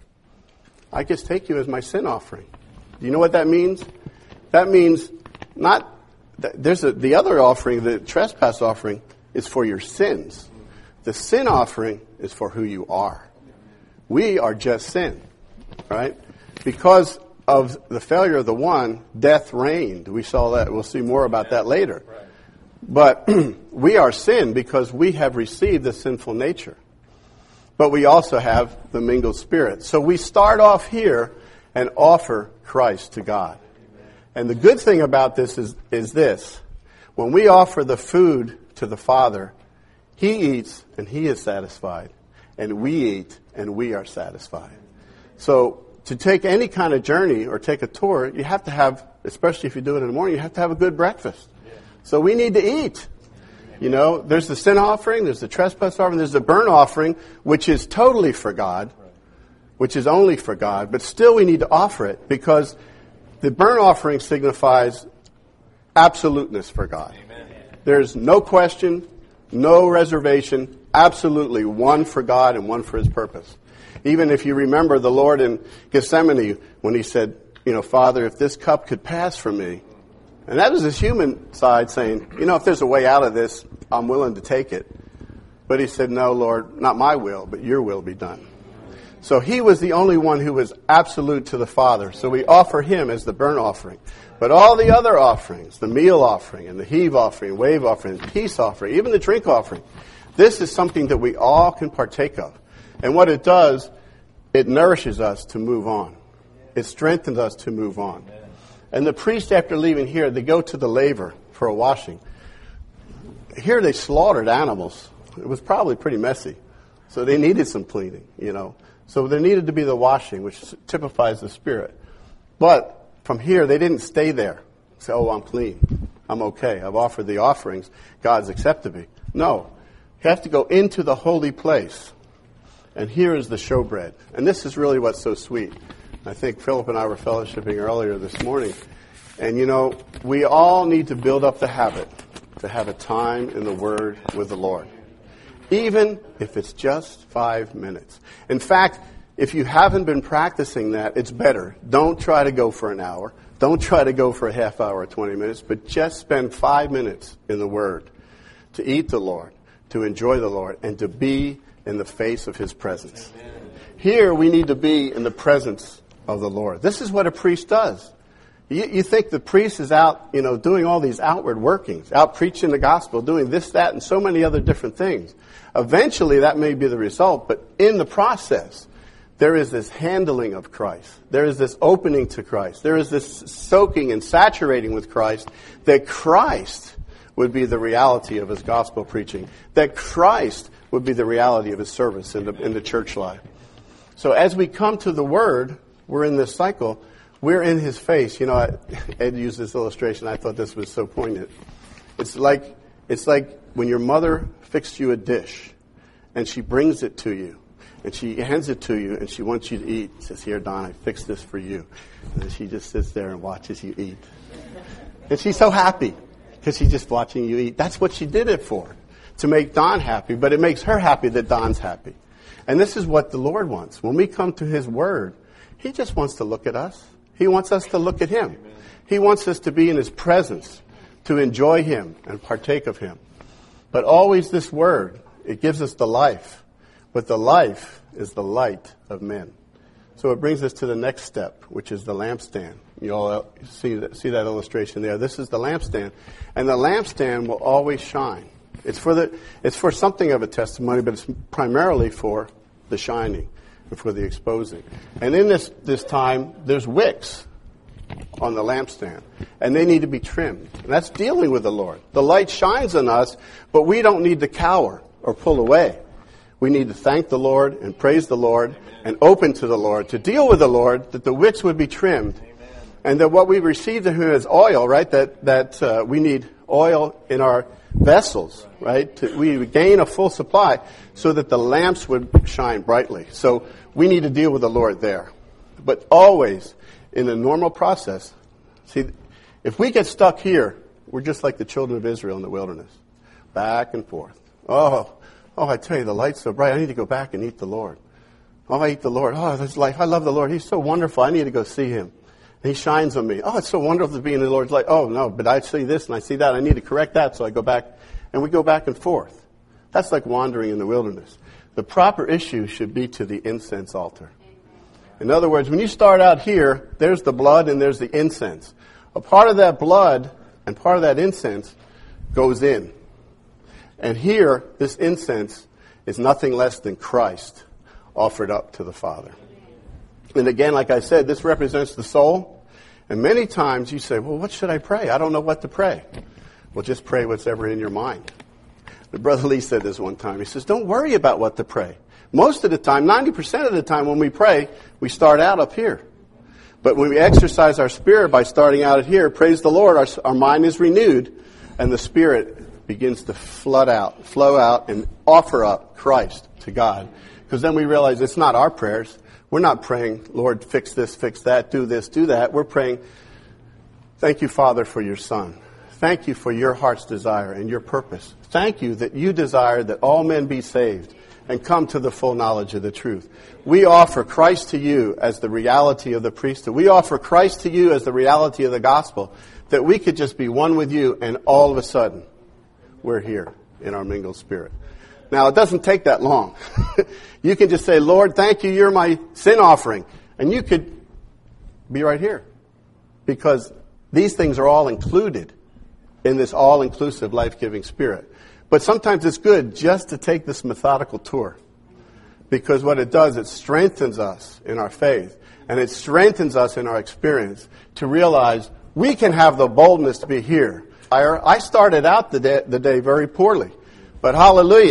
I just take you as my sin offering. Do you know what that means? That means not, there's a, the other offering, the trespass offering, is for your sins. The sin offering is for who you are. We are just sin, right? Because of the failure of the one, death reigned. We saw that. We'll see more about that later. But we are sin because we have received the sinful nature. But we also have the mingled spirit. So we start off here and offer Christ to God. And the good thing about this is, is this. When we offer the food to the Father, He eats and He is satisfied. And we eat and we are satisfied. So to take any kind of journey or take a tour, you have to have, especially if you do it in the morning, you have to have a good breakfast. So we need to eat. You know, there's the sin offering, there's the trespass offering, there's the burnt offering, which is totally for God, which is only for God, but still we need to offer it because the burnt offering signifies absoluteness for God. Amen. There's no question, no reservation, absolutely one for God and one for His purpose. Even if you remember the Lord in Gethsemane when He said, you know, Father, if this cup could pass from me. And that is His human side saying, you know, if there's a way out of this, I'm willing to take it. But He said, no, Lord, not my will, but your will be done. So He was the only one who was absolute to the Father. So we offer Him as the burnt offering. But all the other offerings, the meal offering and the heave offering, wave offering, peace offering, even the drink offering, this is something that we all can partake of. And what it does, it nourishes us to move on. It strengthens us to move on. And the priest, after leaving here, they go to the laver for a washing. Here they slaughtered animals. It was probably pretty messy. So they needed some cleaning, you know. So there needed to be the washing, which typifies the Spirit. But from here, they didn't stay there. Say, oh, I'm clean. I'm okay. I've offered the offerings. God's accepted me. No. You have to go into the holy place. And here is the showbread. And this is really what's so sweet. I think Philip and I were fellowshipping earlier this morning. And, you know, we all need to build up the habit to have a time in the Word with the Lord. Even if it's just five minutes. In fact, if you haven't been practicing that, it's better. Don't try to go for an hour. Don't try to go for a half hour or twenty minutes, but just spend five minutes in the Word to eat the Lord, to enjoy the Lord, and to be in the face of His presence. Amen. Here we need to be in the presence of the Lord. This is what a priest does. You, you think the priest is out, you know, doing all these outward workings, out preaching the gospel, doing this, that, and so many other different things. Eventually that may be the result, but in the process, there is this handling of Christ. There is this opening to Christ. There is this soaking and saturating with Christ, that Christ would be the reality of His gospel preaching, that Christ would be the reality of His service in the, in the church life. So as we come to the Word, we're in this cycle, we're in His face. You know, Ed used this illustration. I thought this was so poignant. It's like, it's like when your mother fixed you a dish, and she brings it to you. And she hands it to you, and she wants you to eat. She says, here, Don, I fixed this for you. And then she just sits there and watches you eat. And she's so happy because she's just watching you eat. That's what she did it for, to make Don happy. But it makes her happy that Don's happy. And this is what the Lord wants. When we come to His Word, He just wants to look at us. He wants us to look at Him. Amen. He wants us to be in His presence, to enjoy Him and partake of Him. But always this Word, it gives us the life. But the life is the light of men. So it brings us to the next step, which is the lampstand. You all see that, see that illustration there. This is the lampstand. And the lampstand will always shine. It's for the it's for something of a testimony, but it's primarily for the shining and for the exposing. And in this, this time, there's wicks on the lampstand. And they need to be trimmed. And that's dealing with the Lord. The light shines on us, but we don't need to cower or pull away. We need to thank the Lord and praise the Lord and open to the Lord, to deal with the Lord, that the wicks would be trimmed. Amen. And that what we receive of Him is oil, right? That that uh, we need oil in our vessels, right? To, we would gain a full supply so that the lamps would shine brightly. So we need to deal with the Lord there. But always in the normal process, see, if we get stuck here, we're just like the children of Israel in the wilderness. Back and forth. Oh, Oh, I tell you, the light's so bright. I need to go back and eat the Lord. Oh, I eat the Lord. Oh, this life. I love the Lord. He's so wonderful. I need to go see Him. And He shines on me. Oh, it's so wonderful to be in the Lord's light. Oh, no, but I see this and I see that. I need to correct that, so I go back. And we go back and forth. That's like wandering in the wilderness. The proper issue should be to the incense altar. In other words, when you start out here, there's the blood and there's the incense. A part of that blood and part of that incense goes in. And here, this incense is nothing less than Christ offered up to the Father. And again, like I said, this represents the soul. And many times you say, well, what should I pray? I don't know what to pray. Well, just pray what's ever in your mind. The Brother Lee said this one time. He says, don't worry about what to pray. Most of the time, ninety percent of the time when we pray, we start out up here. But when we exercise our spirit by starting out here, praise the Lord, our, our mind is renewed, and the Spirit begins to flood out, flow out, and offer up Christ to God. Because then we realize it's not our prayers. We're not praying, Lord, fix this, fix that, do this, do that. We're praying, thank you, Father, for your Son. Thank you for your heart's desire and your purpose. Thank you that you desire that all men be saved and come to the full knowledge of the truth. We offer Christ to you as the reality of the priesthood. We offer Christ to you as the reality of the gospel, that we could just be one with you, and all of a sudden, we're here in our mingled spirit. Now, it doesn't take that long. You can just say, Lord, thank you, you're my sin offering. And you could be right here. Because these things are all included in this all-inclusive, life-giving Spirit. But sometimes it's good just to take this methodical tour. Because what it does, it strengthens us in our faith. And it strengthens us in our experience to realize we can have the boldness to be here. I started out the day, the day very poorly. But hallelujah.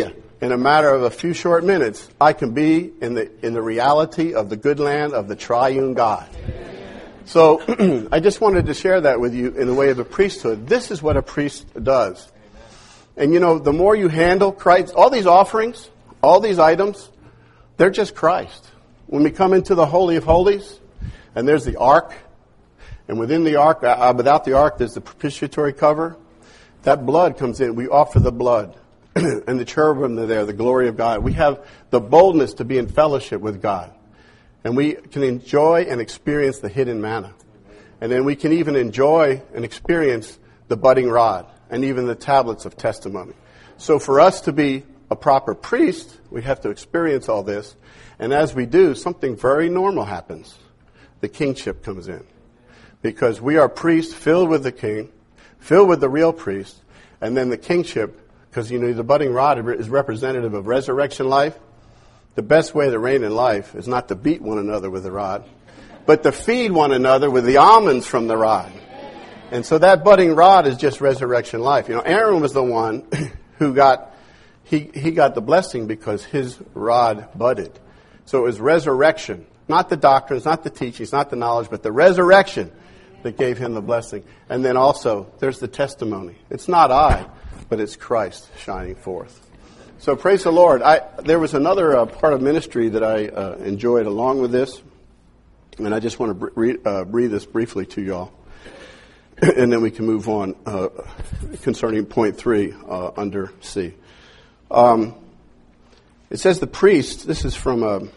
in a matter of a few short minutes, I can be in the in the reality of the good land of the triune God. So I just wanted to share that with you in the way of a priesthood. This is what a priest does. And you know, the more you handle Christ, all these offerings, all these items, they're just Christ. When we come into the Holy of Holies, and there's the ark, and within the ark, uh, without the ark, there's the propitiatory cover. That blood comes in. We offer the blood. And the cherubim are there, the glory of God. We have the boldness to be in fellowship with God. And we can enjoy and experience the hidden manna. And then we can even enjoy and experience the budding rod and even the tablets of testimony. So for us to be a proper priest, we have to experience all this. And as we do, something very normal happens. The kingship comes in. Because we are priests filled with the king, filled with the real priest, and then the kingship. Because, you know, the budding rod is representative of resurrection life. The best way to reign in life is not to beat one another with the rod, but to feed one another with the almonds from the rod. And so that budding rod is just resurrection life. You know, Aaron was the one who got, he, he got the blessing because his rod budded. So it was resurrection, not the doctrines, not the teachings, not the knowledge, but the resurrection that gave him the blessing. And then also, there's the testimony. It's not I, but it's Christ shining forth. So praise the Lord. I, there was another uh, part of ministry that I uh, enjoyed along with this, and I just want to br- re- uh, read this briefly to y'all, and then we can move on uh, concerning point three uh, under C. Um, it says the priest, this is from, a,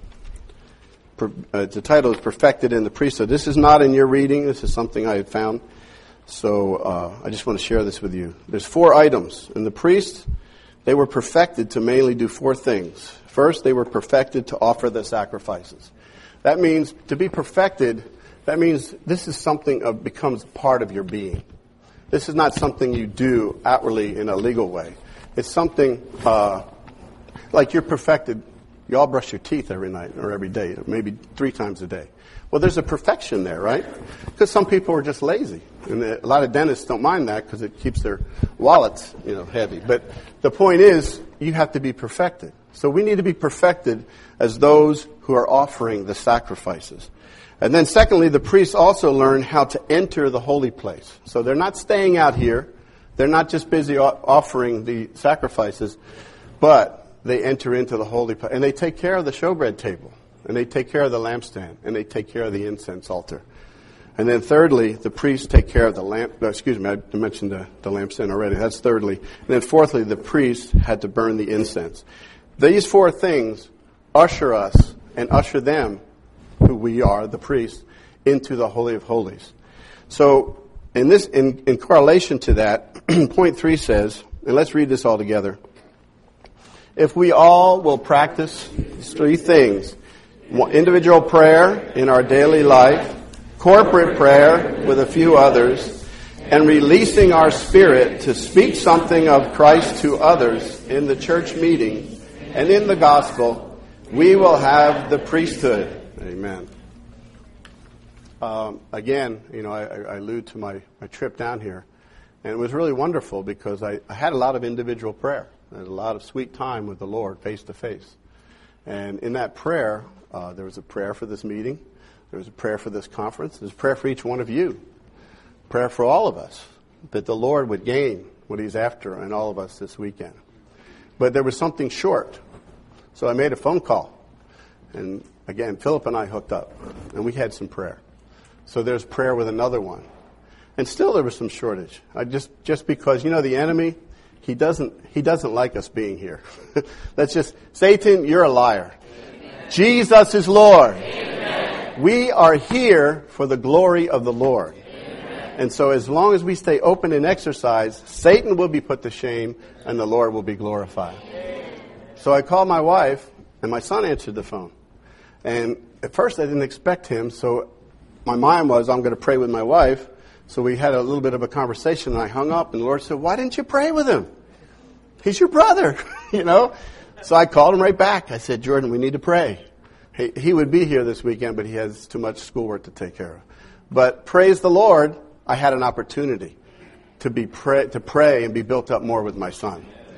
uh, the title is Perfected in the Priesthood. This is not in your reading. This is something I had found. So uh, I just want to share this with you. There's four items. And the priests, they were perfected to mainly do four things. First, they were perfected to offer the sacrifices. That means to be perfected, that means this is something that becomes part of your being. This is not something you do outwardly in a legal way. It's something uh, like you're perfected. You all brush your teeth every night or every day, or maybe three times a day. Well, there's a perfection there, right? Because some people are just lazy. And a lot of dentists don't mind that because it keeps their wallets, you know, heavy. But the point is, you have to be perfected. So we need to be perfected as those who are offering the sacrifices. And then secondly, the priests also learn how to enter the holy place. So they're not staying out here. They're not just busy offering the sacrifices, but they enter into the holy place. And they take care of the showbread table. And they take care of the lampstand. And they take care of the incense altar. And then thirdly, the priests take care of the lamp. Excuse me, I mentioned the, the lampstand already. That's thirdly. And then fourthly, the priests had to burn the incense. These four things usher us and usher them, who we are, the priests, into the Holy of Holies. So in this, in, in correlation to that, point three says, and let's read this all together. If we all will practice three things, individual prayer in our daily life, corporate prayer with a few others, and releasing our spirit to speak something of Christ to others in the church meeting and in the gospel, we will have the priesthood. Amen. Um, again, you know, I, I allude to my, my trip down here, and it was really wonderful because I, I had a lot of individual prayer. I had a lot of sweet time with the Lord face to face. And in that prayer, uh, there was a prayer for this meeting. There was a prayer for this conference. There's a prayer for each one of you. Prayer for all of us, that the Lord would gain what He's after in all of us this weekend. But there was something short. So I made a phone call. And again, Philip and I hooked up. And we had some prayer. So there's prayer with another one. And still there was some shortage. I just just because, you know, the enemy, he doesn't he doesn't like us being here. Let's just, Satan, you're a liar. Amen. Jesus is Lord. Amen. We are here for the glory of the Lord. Amen. And so as long as we stay open and exercise, Satan will be put to shame and the Lord will be glorified. Amen. So I called my wife and my son answered the phone. And at first I didn't expect him, so my mind was, I'm going to pray with my wife. So we had a little bit of a conversation, and I hung up, and the Lord said, why didn't you pray with him? He's your brother, you know. So I called him right back. I said, Jordan, we need to pray. He, he would be here this weekend, but he has too much schoolwork to take care of. But praise the Lord, I had an opportunity to be pray, to pray and be built up more with my son.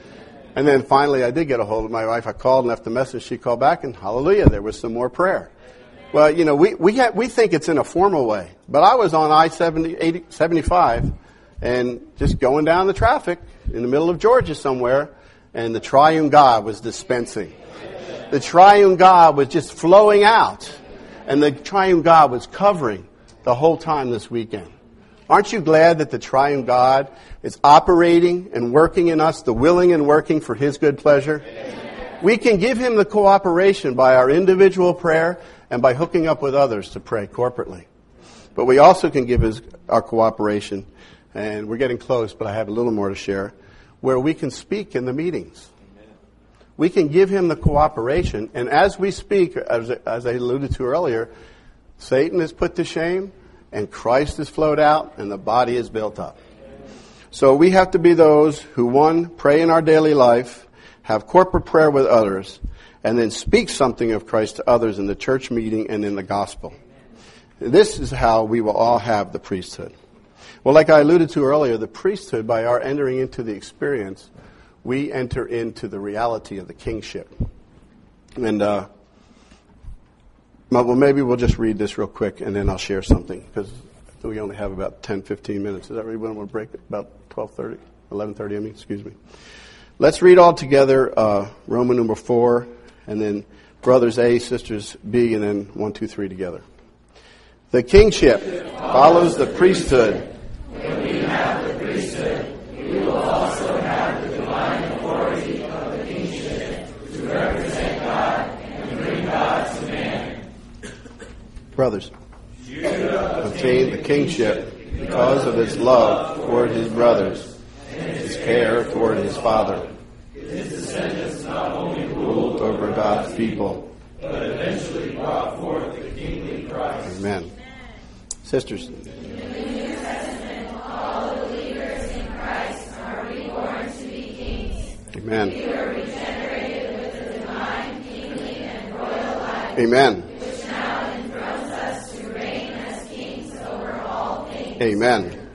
And then finally I did get a hold of my wife. I called and left a message. She called back, and hallelujah, there was some more prayer. Well, you know, we we, ha- we think it's in a formal way. But I was on I seventy, eighty, seventy-five and just going down the traffic in the middle of Georgia somewhere, and the triune God was dispensing. The triune God was just flowing out. And the triune God was covering the whole time this weekend. Aren't you glad that the triune God is operating and working in us, the willing and working for His good pleasure? Amen. We can give Him the cooperation by our individual prayer and by hooking up with others to pray corporately. But we also can give his, our cooperation, and we're getting close, but I have a little more to share, where we can speak in the meetings. Amen. We can give Him the cooperation, and as we speak, as, as I alluded to earlier, Satan is put to shame, and Christ is flowed out, and the body is built up. So we have to be those who, one, pray in our daily life, have corporate prayer with others, and then speak something of Christ to others in the church meeting and in the gospel. This is how we will all have the priesthood. Well, like I alluded to earlier, the priesthood, by our entering into the experience, we enter into the reality of the kingship. And, uh, well, maybe we'll just read this real quick, and then I'll share something, because we only have about ten, fifteen minutes. Is that right? We'll break it about twelve thirty, eleven thirty, I mean, excuse me. Let's read all together uh, Roman number four, and then brothers A, sisters B, and then one, two, three together. The kingship follows the priesthood. When we have the priesthood, we will also have the divine authority of the kingship to represent God and bring God to man. Brothers, Judah obtained the kingship because of his love toward his brothers and his care toward his father. His descendants not only ruled Over God's people. but eventually brought forth the kingly Christ. Amen. Sisters. In the New Testament, all the believers in Christ are reborn to be kings. Amen. We were regenerated with the divine, kingly, and royal life. Amen. Which now enthrones us to reign as kings over all things. Amen.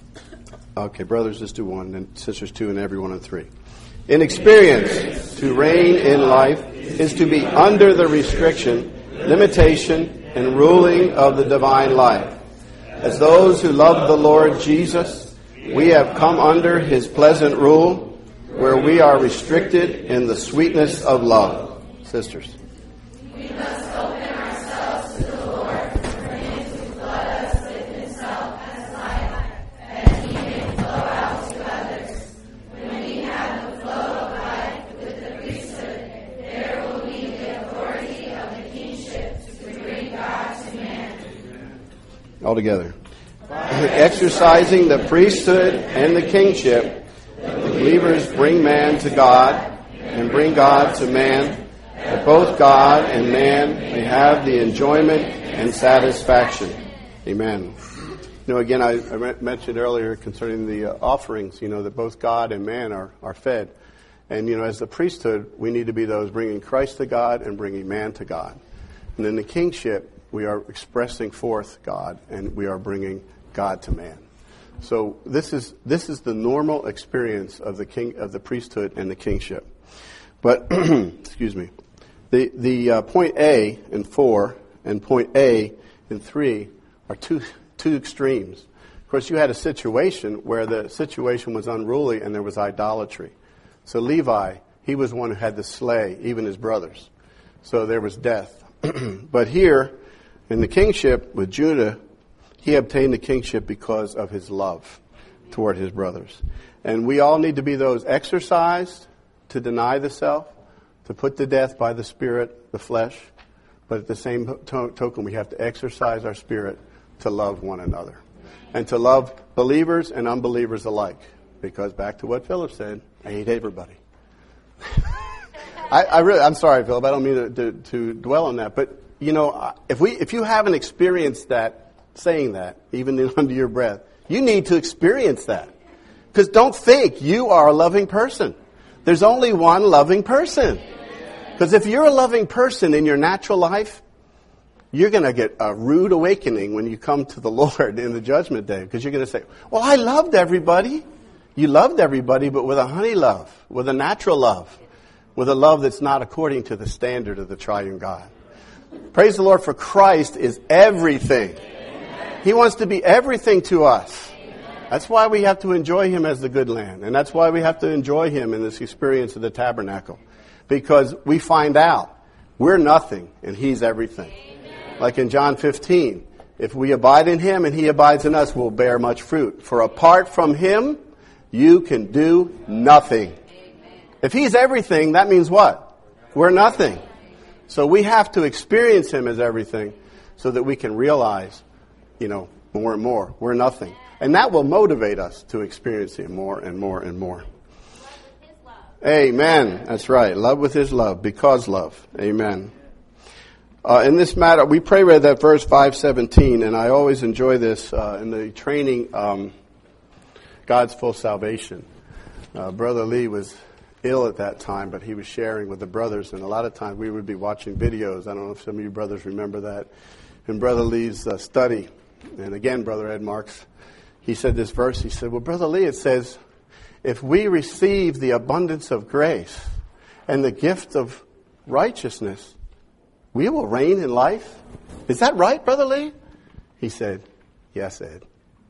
Okay, brothers, let's do one, and sisters two, and everyone on three. In experience, to reign in life is to be under the restriction, limitation, and ruling of the divine life. As those who love the Lord Jesus, we have come under His pleasant rule, where we are restricted in the sweetness of love. Sisters. We must open ourselves to the Lord, for Him to flood us with Himself as life, that He may flow out to others. When we have the flow of life with the priesthood, there will be the authority of the kingship to bring God to man. All together. Exercising the priesthood and the kingship, the believers bring man to God and bring God to man, that both God and man may have the enjoyment and satisfaction. Amen. You know, again, I, I mentioned earlier concerning the uh, offerings, you know, that both God and man are, are fed. And, you know, as the priesthood, we need to be those bringing Christ to God and bringing man to God. And in the kingship, we are expressing forth God, and we are bringing God to man. So this is this is the normal experience of the king of the priesthood and the kingship. But excuse me, the the uh, point A in four and point A in three are two two extremes. Of course, you had a situation where the situation was unruly and there was idolatry. So Levi, he was one who had to slay even his brothers. So there was death. But here, in the kingship with Judah, he obtained the kingship because of his love toward his brothers. And we all need to be those exercised to deny the self, to put to death by the spirit, the flesh. But at the same to- token, we have to exercise our spirit to love one another. And to love believers and unbelievers alike. Because back to what Philip said, I hate everybody. I, I really, I'm sorry, Philip, I don't mean to, to, to dwell on that. But, you know, if we, if you haven't experienced that, saying that, even under your breath, you need to experience that. Because don't think you are a loving person. There's only one loving person. Because if you're a loving person in your natural life, you're going to get a rude awakening when you come to the Lord in the judgment day. Because you're going to say, well, I loved everybody. You loved everybody, but with a honey love, with a natural love, with a love that's not according to the standard of the triune God. Praise the Lord, for Christ is everything. He wants to be everything to us. That's why we have to enjoy Him as the good land. And that's why we have to enjoy Him in this experience of the tabernacle. Because we find out we're nothing and He's everything. Like in John fifteen, if we abide in Him and He abides in us, we'll bear much fruit. For apart from Him, you can do nothing. If He's everything, that means what? We're nothing. So we have to experience Him as everything so that we can realize, you know, more and more, we're nothing. And that will motivate us to experience Him more and more and more. Amen. That's right. Love with His love, because love. Amen. Uh, in this matter, we pray read that verse five seventeen, and I always enjoy this uh, in the training, um, God's Full Salvation. Uh, Brother Lee was ill at that time, but he was sharing with the brothers, and a lot of times we would be watching videos. I don't know if some of you brothers remember that. In Brother Lee's uh, study, and again, Brother Ed Marks, he said this verse. He said, well, Brother Lee, it says, if we receive the abundance of grace and the gift of righteousness, we will reign in life. Is that right, Brother Lee? He said, yes, Ed.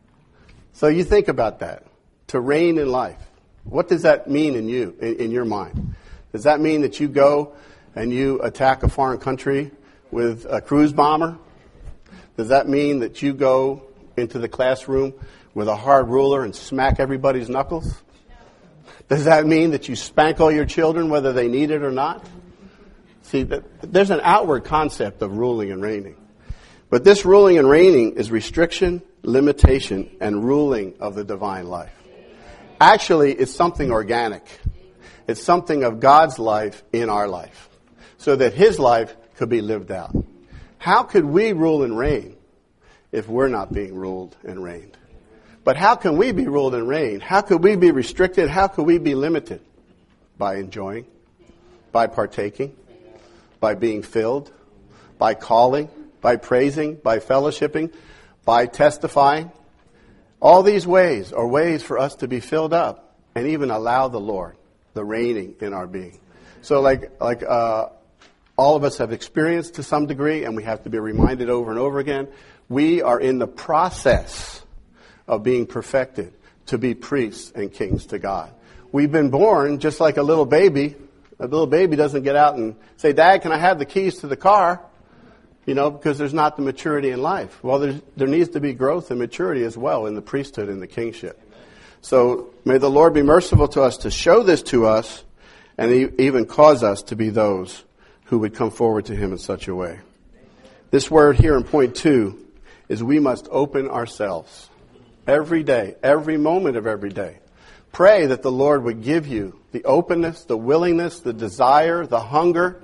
So you think about that. To reign in life. What does that mean in you, in, in your mind? Does that mean that you go and you attack a foreign country with a cruise bomber? Does that mean that you go into the classroom with a hard ruler and smack everybody's knuckles? Does that mean that you spank all your children whether they need it or not? See, there's an outward concept of ruling and reigning. But this ruling and reigning is restriction, limitation, and ruling of the divine life. Actually, it's something organic. It's something of God's life in our life, so that His life could be lived out. How could we rule and reign if we're not being ruled and reigned? But how can we be ruled and reigned? How could we be restricted? How could we be limited? By enjoying, by partaking, by being filled, by calling, by praising, by fellowshipping, by testifying. All these ways are ways for us to be filled up and even allow the Lord, the reigning in our being. So like like uh, all of us have experienced to some degree, and we have to be reminded over and over again, we are in the process of being perfected to be priests and kings to God. We've been born just like a little baby. A little baby doesn't get out and say, Dad, can I have the keys to the car? You know, because there's not the maturity in life. Well, there's, there needs to be growth and maturity as well in the priesthood and the kingship. So may the Lord be merciful to us to show this to us and even cause us to be those who would come forward to Him in such a way. This word here in point two is we must open ourselves every day, every moment of every day. Pray that the Lord would give you the openness, the willingness, the desire, the hunger,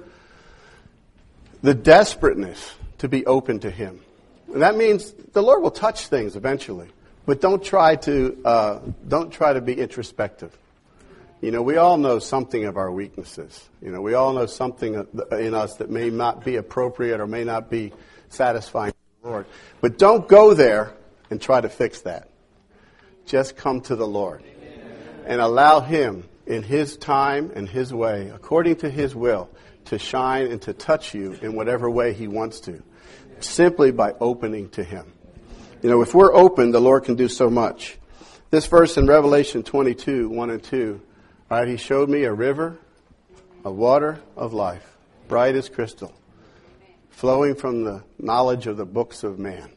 the desperateness to be open to Him. And that means the Lord will touch things eventually, but don't try to uh, don't try to be introspective. You know, we all know something of our weaknesses. You know, we all know something in us that may not be appropriate or may not be satisfying to the Lord. But don't go there and try to fix that. Just come to the Lord and allow Him in His time and His way, according to His will, to shine and to touch you in whatever way He wants to, simply by opening to Him. You know, if we're open, the Lord can do so much. This verse in Revelation twenty-two, one and two, all right, He showed me a river of water of life, bright as crystal, flowing from the knowledge of the books of man.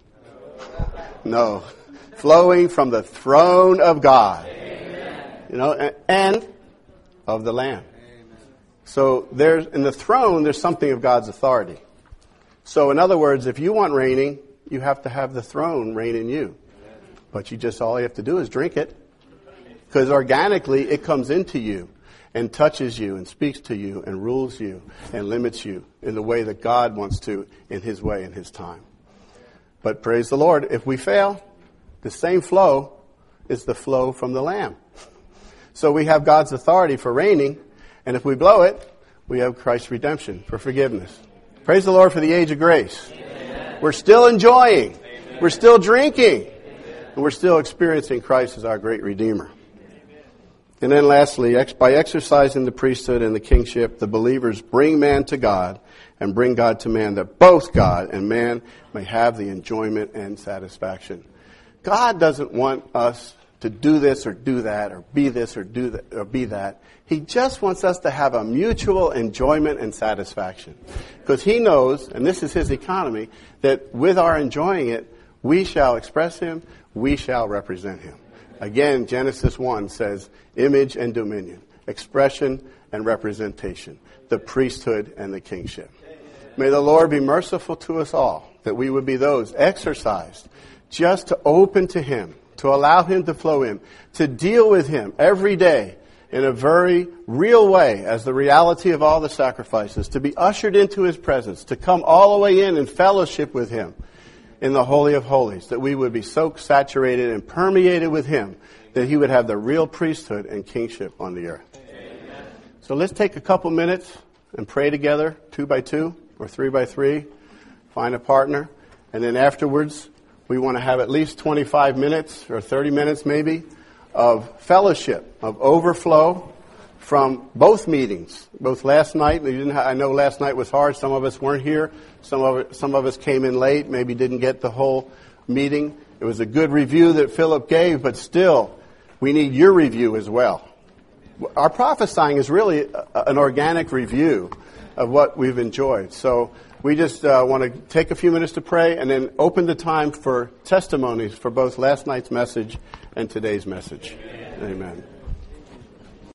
No, flowing from the throne of God. You know, and of the Lamb. So there's in the throne, there's something of God's authority. So in other words, if you want reigning, you have to have the throne reign in you. But you just, all you have to do is drink it. Because organically, it comes into you and touches you and speaks to you and rules you and limits you in the way that God wants to, in His way and His time. But praise the Lord, if we fail, the same flow is the flow from the Lamb. So we have God's authority for reigning, and if we blow it, we have Christ's redemption for forgiveness. Praise the Lord for the age of grace. Amen. We're still enjoying. Amen. We're still drinking. Amen. And we're still experiencing Christ as our great Redeemer. Amen. And then lastly, ex- by exercising the priesthood and the kingship, the believers bring man to God and bring God to man, that both God and man may have the enjoyment and satisfaction. God doesn't want us to do this or do that or be this or do that or be that. He just wants us to have a mutual enjoyment and satisfaction. Because he knows, and this is his economy, that with our enjoying it, we shall express him, we shall represent him. Again, Genesis one says, image and dominion, expression and representation, the priesthood and the kingship. May the Lord be merciful to us all, that we would be those exercised just to open to him, to allow him to flow in, to deal with him every day in a very real way as the reality of all the sacrifices, to be ushered into his presence, to come all the way in and fellowship with him in the Holy of Holies, that we would be so saturated and permeated with him that he would have the real priesthood and kingship on the earth. Amen. So let's take a couple minutes and pray together, two by two or three by three, find a partner, and then afterwards we want to have at least twenty-five minutes or thirty minutes maybe of fellowship, of overflow from both meetings. Both last night, we didn't have, I know last night was hard. Some of us weren't here. Some of it, some of us came in late, maybe didn't get the whole meeting. It was a good review that Philip gave, but still, we need your review as well. Our prophesying is really a, an organic review of what we've enjoyed. So we just uh, want to take a few minutes to pray and then open the time for testimonies for both last night's message and today's message. Amen. Amen.